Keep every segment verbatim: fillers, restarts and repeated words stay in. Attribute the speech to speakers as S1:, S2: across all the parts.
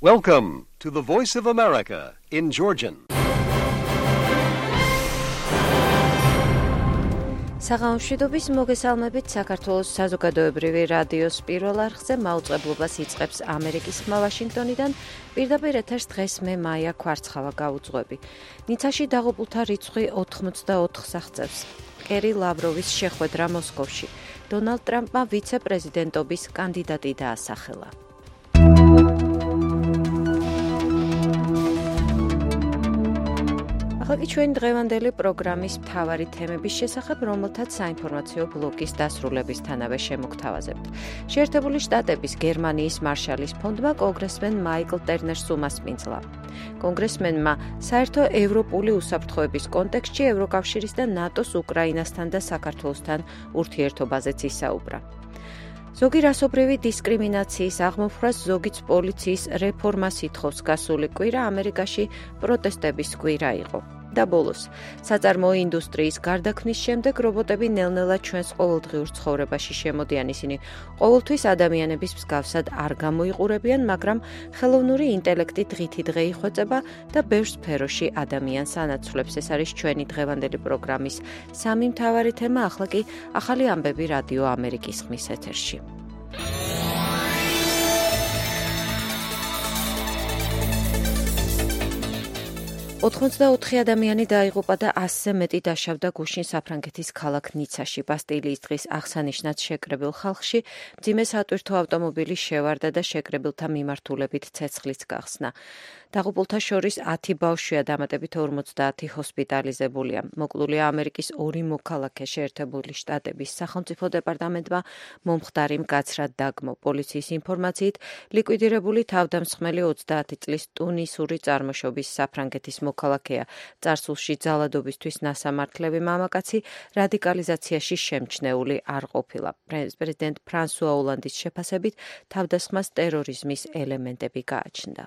S1: Welcome to the Voice of America in Georgian.
S2: საღამოშვიდობის მოგესალმებით საქართველოს საზოგადოებრივი რადიოს პირველ არხზე მაუწყებლობას იწყებს ამერიკის ხმა ვაშინგტონიდან. პირდაპირ ეთერს დღეს მე მაია ქვარცხავა გაუძღვები. ნიცაში დაღუპულთა რიცხვი ოთხმოცდაოთხს აღწევს. კერი ლავროვის შეხვედრა მოსკოვში. დონალდ ტრამპმა ვიცე-პრეზიდენტობის კანდიდატი დაასახელა. ახლა ჩვენი დღევანდელი პროგრამის მთავარი თემების შესახებ, რომელთაც საინფორმაციო ბლოკის დასრულებისთანავე შემოგთავაზებთ. შეერთებული შტატების გერმანიის მარშალის ფონდმა კონგრესმენ მაიკლ ტერნერს უმასპინძლა. კონგრესმენმა საერთო ევროპული უსაფრთხოების კონტექსტში ევროკავშირის და ნატოს უკრაინასთან და საქართველოსთან ურთიერთობაზეც ისაუბრა. ზოგი რასობრივი დისკრიმინაციის აღმოფხვრას, ზოგიც პოლიციის რეფორმას ითხოვს. გასული კვირა ამერიკაში პროტესტების კვირა იყო. და ბოლოს, საწარმოო ინდუსტრიის გარდაქმნის შემდეგ რობოტები ნელ-ნელა ჩვენს ყოველდღიურ ცხოვრებაში შემოდიან. ისინი ყოველთვის ადამიანების მსგავსად არ გამოიყურებიან, მაგრამ ხელოვნური ინტელექტი დღითი დღე იხვეწება და ბევრ სფეროში ადამიანს ანაცვლებს. ეს არის ჩვენი დღევანდელი პროგრამის სამი მთავარი თემა. ახლა კი ახალი ამბები რადიო ამერიკის ხმის ეთერში. ოთხმოცდაოთხი ადამიანი დაიღუპა და ასზე მეტი დაშავდა გუშინ საფრანგეთის ქალაქ ნიცაში. ბასტილიის დღის აღსანიშნად შეკრებილ ხალხში მძიმე სატვირთო ავტომობილი შევარდა და შეკრებილთა მიმართულებით ცეცხლიც გახსნა. დაღუპულთა შორის ათი ბავშვია, დამატებით ორმოცდაათი ჰოსპიტალიზებულია. მოკლულია ამერიკის ორი მოქალაქე. შეერთებული შტატების სახელმწიფო დეპარტამენტმა მომხდარი მკაცრად დაგმო. პოლიციის ინფორმაციით, ლიკვიდირებული თავდამსხმელი ოცდაათი წლის ტუნისური წარმოშობის საფრანგეთის მოქალაქეა. წარსულში ძალადობისთვის ნასამართლები მამაკაცი რადიკალიზაციაში შემჩნეული არ ყოფილა. პრეზიდენტ ფრანსუა ოლანდის შეფასებით, თავდასხმას ტერორიზმის ელემენტები გააჩნდა.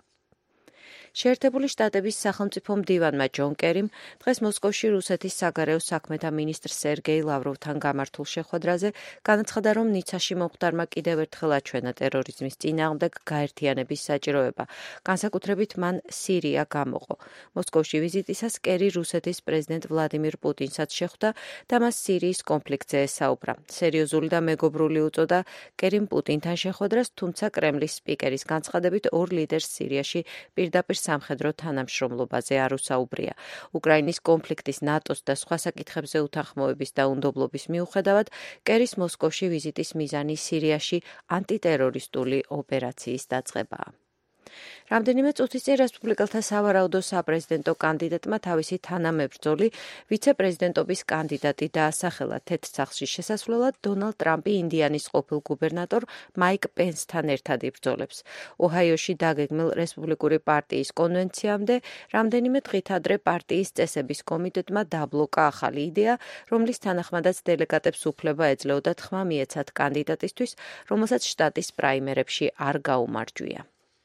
S2: შეერთებული შტატების სახელმწიფო მდივანმა ჯონ კერიმ დღეს მოსკოვში რუსეთის საგარეო საქმეთა მინისტრ სერგეი ლავროვთან გამართულ შეხვედრაზე განაცხადა, რომ ნიცაში მომხდარმა კიდევ ერთხელ აჩვენა ტერორიზმის წინააღმდეგ გაერთიანების საჭიროება. განსაკუთრებით მან სირია გამოყო. მოსკოვში ვიზიტისას კერი რუსეთის პრეზიდენტ ვლადიმირ პუტინსაც შეხვდა და მას სირიის კონფლიქტზე ესაუბრა. სერიოზული და მეგობრული უწოდა კერიმ პუტინთან შეხვედრას, თუმცა კრემლის სპიკერის განცხადებით ორ ლიდერს სირიაში პირდაპირ სამხედრო თანამშრომლობაზე არ უსაუბრია. უკრაინის კონფლიქტის, ნატოს და სხვა საკითხებზე უთანხმოების და უნდობლობის მიუხედავად, კერის მოსკოვში ვიზიტის მიზანი სირიაში ანტიტერორისტული ოპერაციის დაწყებაა. რამდენიმე წუთის წინ რესპუბლიკელთა სავარაუდო საპრეზიდენტო კანდიდატმა თავისი თანამებრძოლი ვიცე-პრეზიდენტობის კანდიდატი დაასახელა. თეთრსახლში შესასვლელად დონალდ ტრამპი ინდიანის ყოფილ გუბერნატორ მაიკ პენსთან ერთად იბრძოლებს. ოჰაიოში დაგეგმილ რესპუბლიკური პარტიის კონვენციამდე რამდენიმე დღით ადრე პარტიის წესების კომიტეტმა დაბლოკა ახალი იდეა, რომლის თანახმადაც დელეგატებს უფლება ეძლეოდა თქმა მიეცათ კანდიდატისთვის, რომელსაც შტატის პრაიმერებში არ გაუმარჯვია.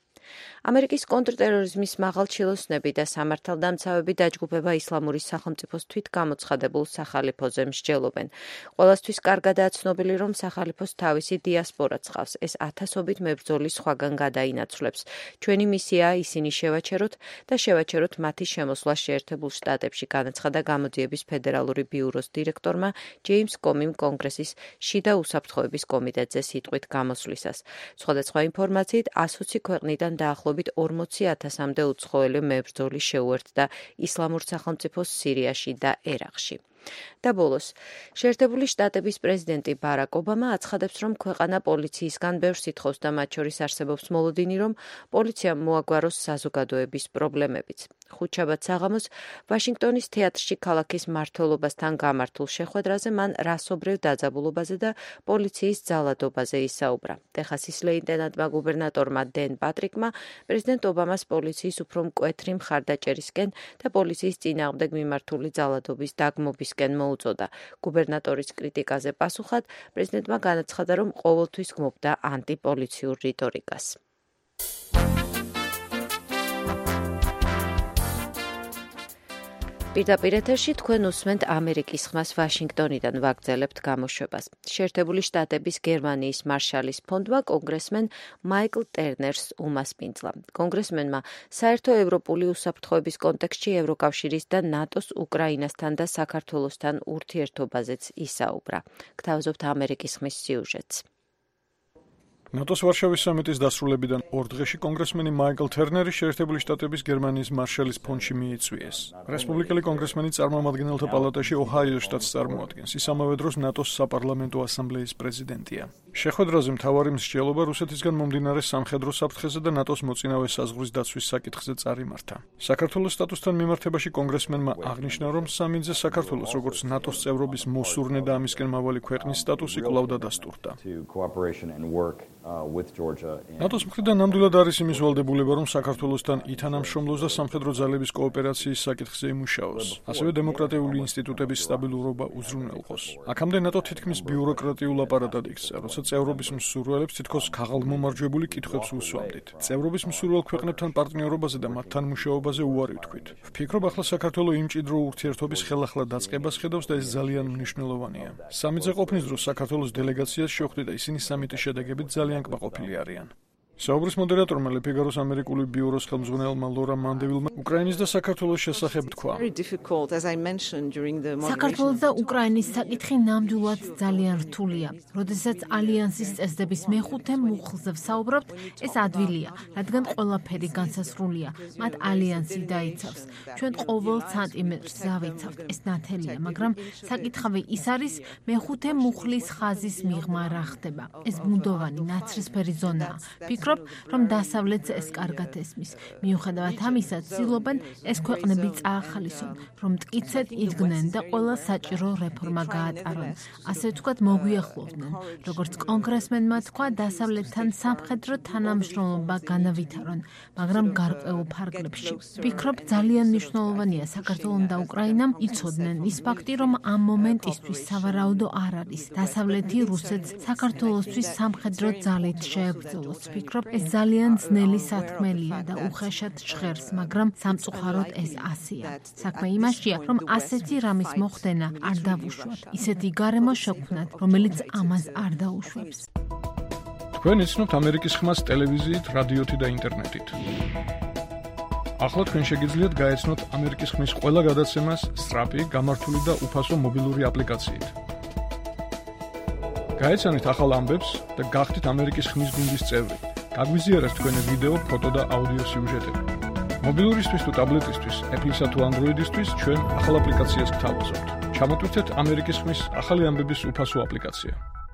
S2: ამერიკის კონტრტერორიზმის მაღალჩინოსნები და სამართალდამცავები დაჯგუფება ისლამური სახელმწიფოს თვითგამოცხადებულ სახალიფოზე მსჯელობენ. ყველასთვის კარგადაა ცნობილი, რომ სახალიფოს თავისი დიასპორა ცხავს. ეს ათასობით მებრძოლის სხვაგან გადაინაცვლებს. ჩვენი მისიაა ისინი შევაჩეროთ და შევაჩეროთ მათი შემოსვლა შეერთებულ შტატებში, განაცხადა გამოძიების ფედერალური ბიუროს დირექტორმა ჯეიმს კომიმ კონგრესის შიდა უსაფრთხოების კომიტეტზე სიტყვით გამოსვლისას. სხვადასხვა ინფორმაციით ასოცი ქვეყნიდან დაახლოებით ორმოცი ათასამდე უცხოელი მებრძოლი შეუერთდა ისლამურ სახელმწიფოს სირიაში და ერაყში. და ბოლოს, შეერთებული შტატების პრეზიდენტი ბარაკ ობამა აცხადებს, რომ ქვეყანა პოლიციისგან ბევრს ითხოვს და მათ შორის არსებობს მოლოდინი, რომ პოლიციამ მოაგვაროს საზოგადოების პრობლემებიც. ხუთშაბათ საღამოს ვაშინგტონის თეატრში ქალაქის მმართველობასთან გამართულ შეხვედრაზე მან რასობრივ დაძაბულობაზე და პოლიციის ძალადობაზე ისაუბრა. ტეხასის ლეიტენანტმა გუბერნატორმა დენ პატრიკმა პრეზიდენტ ობამას პოლიციის უფრო მკვეთრი მხარდაჭერისკენ და პოლიციის წინააღმდეგ მიმართული ძალადობის დაგმობისკენ მოუწოდა. გუბერნატორის კრიტიკაზე პასუხად პრეზიდენტმა განაცხადა, რომ ყოველთვის გმობდა ანტიპოლიციურ რიტორიკას. პირდაპირ ეთერში თქვენ უსმენთ ამერიკის ხმას ვაშინგტონიდან ვაგრძელებთ გამოშვებას. შეერთებული შტატების გერმანიის მარშალის ფონდმა კონგრესმენ მაიკლ ტერნერს უმასპინძლა. კონგრესმენმა საერთო ევროპული უსაფრთხოების კონტექსტში ევროკავშირის და ნატოს უკრაინასთან და საქართველოსთან ურთიერთობაზეც ისაუბრა. გთავაზობთ ამერიკის ხმის სიუჟეტს.
S3: ნატოს ვარშავის სამიტის დასრულებიდან ორ დღეში კონგრესმენი მაიკლ ტერნერი შეერთებული შტატების გერმანიის მარშალის ფონდში მიიწვიეს. რესპუბლიკელი კონგრესმენი წარმომადგენელთა პალატაში ოჰაიოს შტატს წარმოადგენს. ის ამავე დროს ნატოს საპარლამენტო ასამბლეის პრეზიდენტია. შეხვედრაზე მთავარი მსჯელობა რუსეთისგან მომდინარე სამხედრო საფრთხეზე და ნატოს მოწინავე საზღვრის დაცვის საკითხზე წარიმართა. საქართველოს სტატუსთან მიმართებაში კონგრესმენმა აღნიშნა, რომ სამინძე საქართველოს როგორც ნატოს წევრობის მოსურნე და ამისკენ მავალი ქვეყნის სტატუსი კვლავ დადასტურდა. ნატოს მხრიდან ნამდვილად არის იმის ვალდებულება, რომ საქართველოსთან ითანამშრომლოს და სამხედრო ძალების კოოპერაციის საკითხზე იმუშაოს, ასევე დემოკრატიული ინსტიტუტების სტაბილურობა უზრუნველყოს. აქამდე ნატო თითქმის ბიუროკრატიულ აპარატად იქცა, როცა წევრობის მსურველებს თითქოს ქაღალმომარჯვებული კითხვებს უსვამდით. წევრობის მსურველ ქვეყნებთან პარტნიორობაზე და მათთან მუშაობაზე უარი ვთქვით. ვფიქრობ, ახლა საქართველო იმ მჭიდრო ურთიერთობის ხელახლა დაწყებას ხედავს და ეს ძალიან მნიშვნელოვანია. სამიტზე ყოფნის დროს საქართველოს დელეგაციას შევხვდი და ისინი სამიტის შედეგებით ძალიან კმაყოფილი არიან. საუბრის მოდერატორმა Le Figaro-ს ამერიკული ბიუროს ხელმძღვანელმა ლორა მანდევილმა უკრაინის და საქართველოს შესახებ თქვა.
S4: საქართველოს და უკრაინის საკითხი ნამდვილად ძალიან რთულია. როდესაც ალიანსის წესდების მეხუთე მუხლზე ვსაუბრობთ, ეს ადვილია, რადგან ყველაფერი განსასრულია. მათ ალიანსი დაიცავს. ჩვენ ყოველ სანტიმეტრს დავიცავთ. ეს ნათელია, მაგრამ საკითხავი ის არის, მეხუთე მუხლის ხაზის მიღმა რა ხდება. ეს ბუნდოვანი ნაცრისფერი ზონაა. რომ დასავლეთს ეს კარგად ესმის. მიუხედავად ამისა, ცდილობენ ეს ქვეყნები წაახალისონ, რომ მტკიცედ იდგნენ და ყველა საჭირო რეფორმა გაატარონ. ასე ვთქვათ, მოგვიახლოვდნენ. როგორც კონგრესმენმა თქვა, დასავლეთთან სამხედრო თანამშრომლობა განავითარონ, მაგრამ გარკვეულ ფარგლებში. ვფიქრობ, ძალიან მნიშვნელოვანია საქართველომ და უკრაინამ იცოდნენ ის ფაქტი, რომ ამ მომენტისთვის სავარაუდო არ არის. დასავლეთი რუსეთს საქართველოსთვის სამხედრო ძალით შეებრძოლოს. ვფიქრობ, ეს ძალიან ძნელი სათქმელია და უხეშად ჟღერს, მაგრამ სამწუხაროდ ეს ასეა. საქმე იმაშია, რომ ასეთი რამის მოხდენა არ დავუშვათ. ისეთი გარემო შევქმნათ, რომელიც ამას არ დაუშვებს.
S3: თქვენ იცნობთ ამერიკის ხმას ტელევიზიით, რადიოთი და ინტერნეტით. ახლა თქვენ შეგიძლიათ გაეცნოთ ამერიკის ხმის ყველა გადაცემას სწრაფი, გამართული და უფასო მობილური აპლიკაციით. გაეცანით ახალ ამბებს და გახდით ამერიკის ხმის გუნდის წევრი. გაგვიზიარეთ თქვენი ვიდეო, ფოტო და აუდიო სიუჟეტები. მობილურისთვის თუ ტაბლეტისთვის, Apple-ისა თუ Android-ისთვის ჩვენ ახალ აპლიკაციას გთავაზობთ. ჩამოტვირთეთ ამერიკის ხმის ახალი ამბების უფასო აპლიკაცია.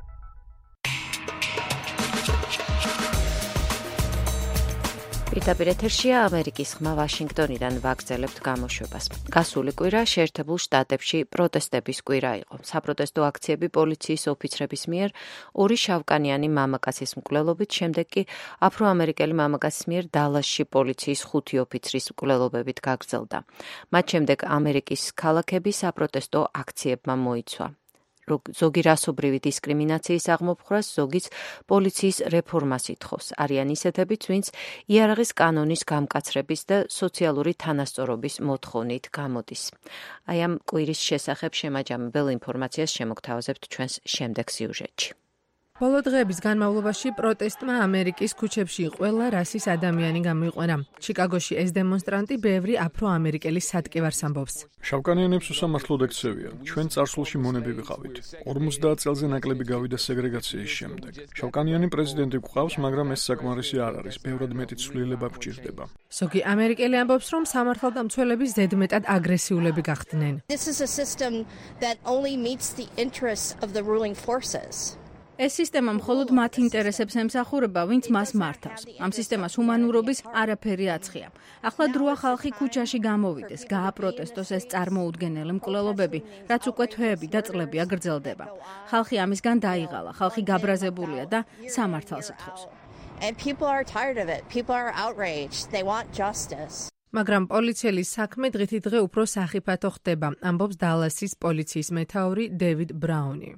S2: პირდაპირ ეთერშია ამერიკის ხმა ვაშინგტონიდან ვაგრძელებთ გამოშვებას. გასული კვირა შეერთებულ შტატებში პროტესტების კვირა იყო. საპროტესტო აქციები პოლიციის ოფიცრების მიერ ორი შავკანიანი მამაკაცის მკვლელობით, შემდეგ კი აფროამერიკელი მამაკაცის მიერ დალასში პოლიციის ხუთი ოფიცრის მკვლელობებით გაგრძელდა. მათ შემდეგ ამერიკის ქალაქები საპროტესტო აქციებმა მოიცვა. ზოგი რასობრივი დისკრიმინაციის აღმოფხვრას, ზოგიც პოლიციის რეფორმას ითხოვს. არიან ისეთებიც, ვინც იარაღის კანონის გამკაცრების და სოციალური თანასწორობის მოთხოვნით გამოდის. აი ამ კვირის შესახებ შემაჯამებელ ინფორმაციას შემოგთავაზებთ ჩვენს შემდეგ სიუჟეტში.
S5: ბოლო დღეების განმავლობაში პროტესტმა ამერიკის ქუჩებში ყველა რასის ადამიანი გამოიყვანა. ჩიკაგოში ეს დემონსტრანტი ბევრი აფროამერიკელის სატკივარს ამბობს.
S3: შავკანიანებს უსამართლოდ ექცევიან. ჩვენ წარსულში მონები ვიყავით. ორმოცდაათ წელზე ნაკლები გავიდა სეგრეგაციის შემდეგ. შავკანიანი პრეზიდენტი გვყავს, მაგრამ ეს საკმარისი არ არის. ბევრად მეტი ცვლილება გვჭირდება.
S5: ზოგი ამერიკელი ამბობს, რომ სამართალდამცველები ზედმეტად აგრესიულები გახდნენ.
S6: This is a system that only meets the interests of the ruling forces.
S7: ეს სისტემა მხოლოდ მათ ინტერესებს ემსახურება, ვინც მას მართავს. ამ სისტემას ჰუმანურობის არაფერი აცხია. ახლა დროა ხალხი ქუჩაში გამოვიდეს, გააპროტესტოს ეს წარმოუდგენელი მკვლელობები, რაც უკვე თვეები და წლები აგრძელდება. ხალხი ამისგან დაიღალა, ხალხი გაბრაზებულია და სამართალს ითხოვს.
S6: And people are tired of it. People are outraged. They want justice.
S5: მაგრამ პოლიციელის საქმე დღითი დღე უფრო სახიფათო ხდება, ამბობს დალასის პოლიციის მეთაური დევიდ ბრაუნი.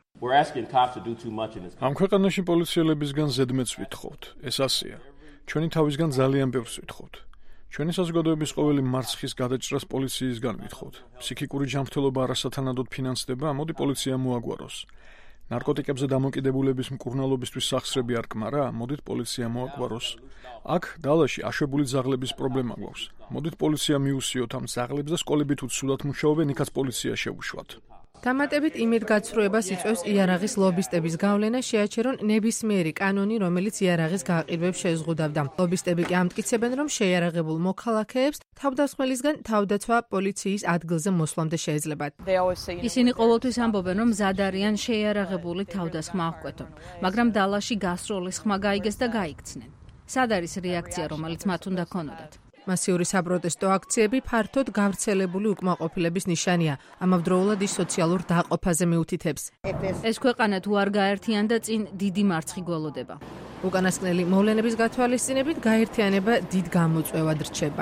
S3: ამ ქვეყანაში პოლიციელებისგან ზედმეტს ვითხოვთ. ეს ასეა. ჩვენი თავისგან ძალიან ბევრს ვითხოვთ. ჩვენი საზოგადოების ყოველი მარცხის გადაჭრას პოლიციისგან ვითხოვთ. ფსიქიკური ჯანმრთელობა არასათანადოდ ფინანსდება, მოდი პოლიცია მოაგვაროს. ნარკოტიკებზე დამოკიდებულების მკურნალობისთვის სახსრები არ კმარა, მოდით პოლიცია მოაგვაროს. აქ დალაში აშვებული ძაღლების პრობლემა გვაქვს. მოდით პოლიცია მიუსიოთ ამ ძაღლებს და სკოლები თუ ცუდად მუშაობენ, იქაც პოლიცია შევუშვათ.
S5: დამატებით იმედგაცრუებას იწვევს იარაღის ლობისტების გავლენა, შეაჩერონ ნებისმიერი კანონი, რომელიც იარაღის გაყიდვებს შეზღუდავდა. ლობისტები კი ამტკიცებენ, რომ შეიარაღებულ მოქალაქეებს თავდამსხმელისგან თავდაცვა პოლიციის ადგილზე მოსვლამდე შეეძლებათ.
S7: ისინი ყოველთვის ამბობენ, რომ მზად არიან შეიარაღებული თავდასხმა აღკვეთონ, მაგრამ დალაში გასროლის ხმა გაიგეს და გაიქცნენ. სად არის რეაქცია, რომელიც მათ უნდა ქონოდათ?
S5: მასიური საპროტესტო აქციები ფართოდ გავრცელებული უკმაყოფილების ნიშანია. ამავდროულად ის სოციალურ დაყოფაზე მიუთითებს.
S7: ეს ქვეყანა თუ არ გაერთიანდა, წინ დიდი მარცხი გველოდება.
S5: უკანასკნელი მოვლენების გათვალისწინებით გაერთიანება დიდ გამოწვევად რჩება.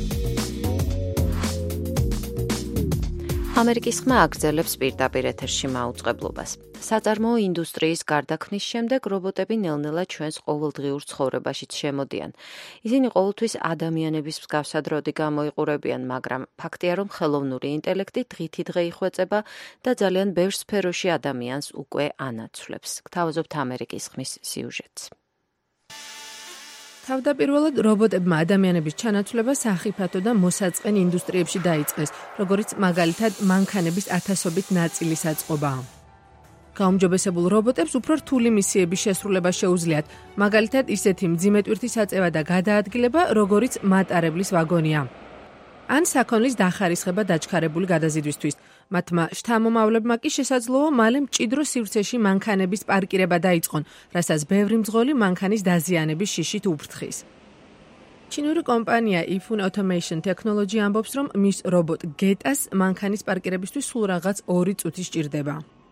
S2: ამერიკის ხმა აგრძელებს პირდაპირ ეთერში მაუწყებლობას. საწარმოო ინდუსტრიის გარდაქმნის შემდეგ რობოტები ნელ-ნელა ჩვენს ყოველდღიურ ცხოვრებაშიც შემოდიან. ისინი ყოველთვის ადამიანების მსგავსად როდი გამოიყურებიან, მაგრამ ფაქტია, რომ ხელოვნური ინტელექტი დღითი დღე იხვეწება და ძალიან ბევრ სფეროში ადამიანს უკვე ანაცვლებს. გთავაზობთ ამერიკის ხმის სიუჟეტს.
S5: თავდაპირველად რობოტებმა ადამიანების ჩანაცვლება სახიფათო და მოსაწყენ ინდუსტრიებში დაიწყეს, როგორც მაგალითად მანქანების ათასობით ნაწილის აწყობა. გაუმჯობესებულ რობოტებს უფრო რთული მისიების შესრულება შეუძლიათ, მაგალითად ისეთი მძიმე ტვირთის აწევა და გადაადგილება, როგორიც მატარებლის ვაგონია. ან საქონლის დახარისხება დაჩქარებული გადაზიდვისთვის. მათმა შთამომავლებმა კი შესაძლოა მალე მჭიდრო სივრცეში მანქანების პარკირება დაიწყონ, რასაც ბევრი მძღოლი მანქანის დაზიანების შიშით უფრთხის. ჩინური კომპანია Ifun Automation Technology ამბობს, რომ მის რობოტ გეტას მანქანის პარკირებისთვის სულ რაღაც ორი წუთი სჭირდება.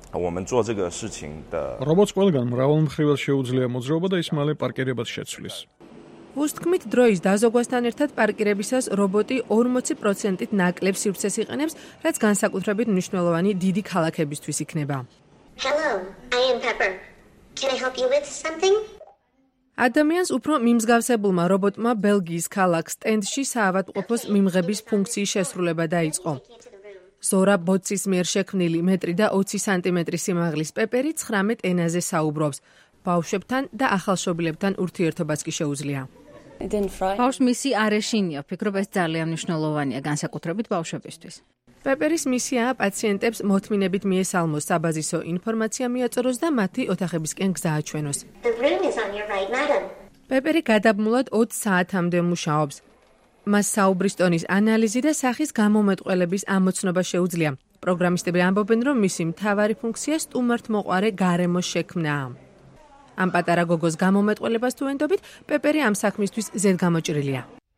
S3: რობოტს ყველგან მრავალმხრივად შეუძლია მოძრაობა და ის მალე პარკირებას შეცვლის.
S5: უსთქმით დროის დაზოგვასთან ერთად პარკირებისას რობოტი ორმოცი პროცენტით ნაკლებ სივრცეს იყენებს, რაც განსაკუთრებით მნიშვნელოვანი დიდი ქალაქებისთვის იქნება.
S8: Hello, I am Pepper. Can I help you with something?
S5: ადამიანს უფრო მიმსგავსებულმა რობოტმა ბელგიის ქალაქ სტენდში საავადმყოფოს მიმღების ფუნქციის შესრულება დაიწყო. ზორა ბოცის მიერ შექმნილი მეტრი და ოცი სანტიმეტრი სიმაღლის პეპერი ცხრამეტ ენაზე საუბრობს. ბავშვებთან და ახალშობილებთან ურთიერთობაც კი შეუძლია.
S7: ბავშვს მისი არ ეშინია, ვფიქრობ ეს ძალიან მნიშვნელოვანია, განსაკუთრებით ბავშვებისთვის.
S5: პეპერის მისიაა პაციენტებს მოთმინებით მიესალმოს, საბაზისო ინფორმაცია მიაწოდოს და მათი ოთახებისკენ გზააჩვენოს. პეპერი გადაბმულად ოც საათამდე მუშაობს. მას საუბრის ტონის ანალიზი და სახის გამომეტყველების ამოცნობა შეუძლია. პროგრამისტები ამბობენ, რომ მისი მთავარი ფუნქცია სტუმართმოყვარე გარემოს შექმნაა. ამ პატარა გოგოს გამომეტყველებას თუ ენდობით, პეპერი ამ საქმისთვის ზედგამოჭრილია.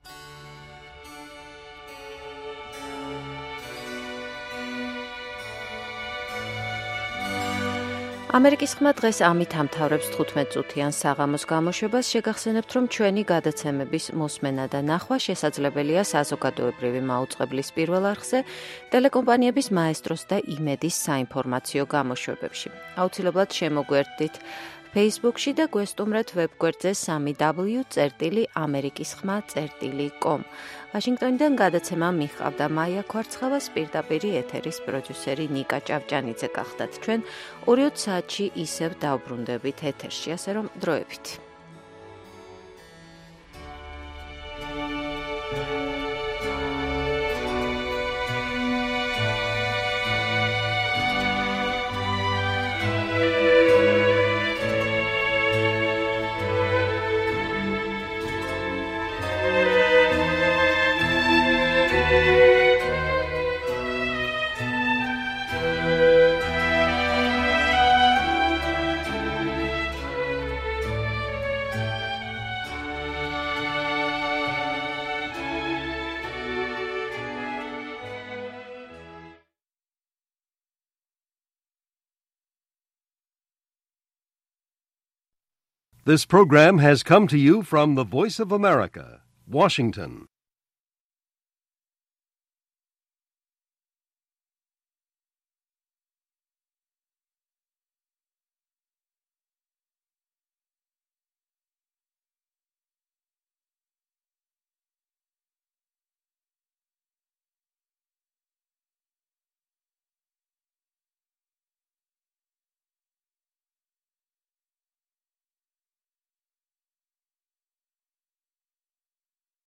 S2: ამერიკის ხმა დღეს ამით ამთავრებს თხუთმეტ წუთიან საღამოს გამოშვებას. შეგახსენებთ, რომ ჩვენი გადაცემების მოსმენა და ნახვა შესაძლებელია საზოგადოებრივი მაუწყებლის პირველ არხზე, ტელეკომპანიების მაესტროს და იმედის საინფორმაციო გამოშვებებში. აუცილებლად შემოგვერდით Facebook-ში და გვესტუმრეთ ვებგვერდზე სამი დაბლიუ წერტილი ამერიკის ხმა წერტილი კომ. ვაშინგტონიდან გადაცემა მიჰყავდა მაია ქვარცხავას, პირდაპირი ეთერის პროდიუსერი ნიკა ჭავჭანიძე გახდათ. ჩვენ ორი საათში ისევ დავბრუნდებით ეთერში, ასე რომ დროებით.
S1: This program has come to you from the Voice of America, Washington.